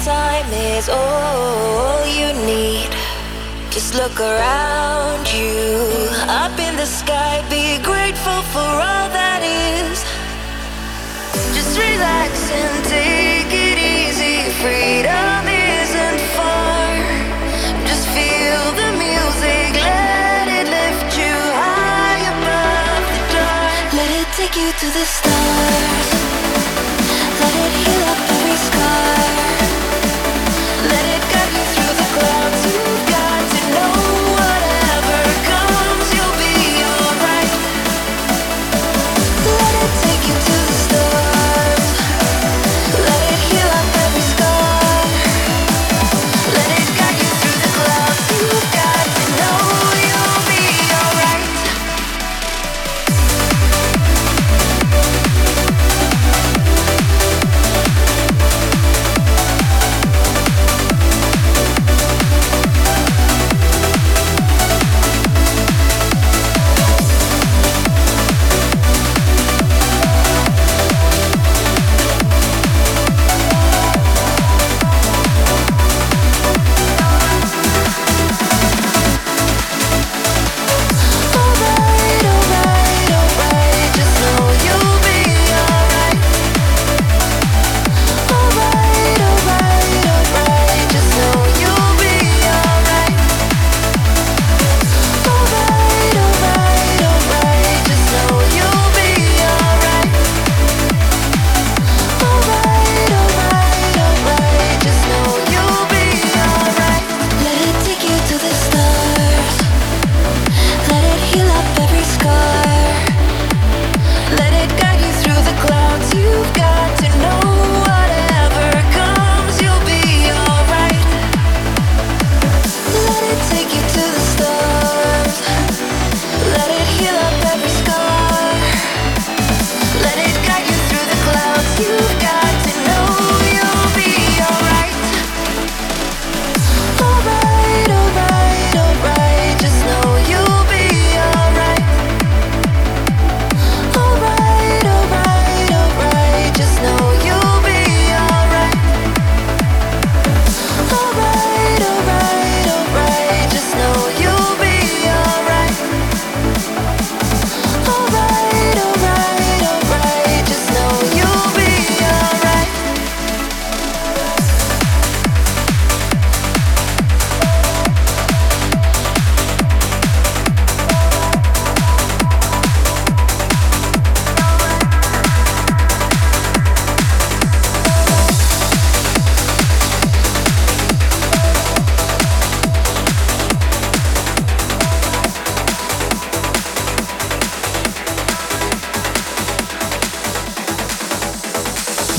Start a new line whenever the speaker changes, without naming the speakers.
time is all you need. Just look around you, up in the sky, be grateful for all that is. Just relax and take it easy, freedom isn't far. Just feel the music, let it lift you high above the dark. Let it take you to the stars.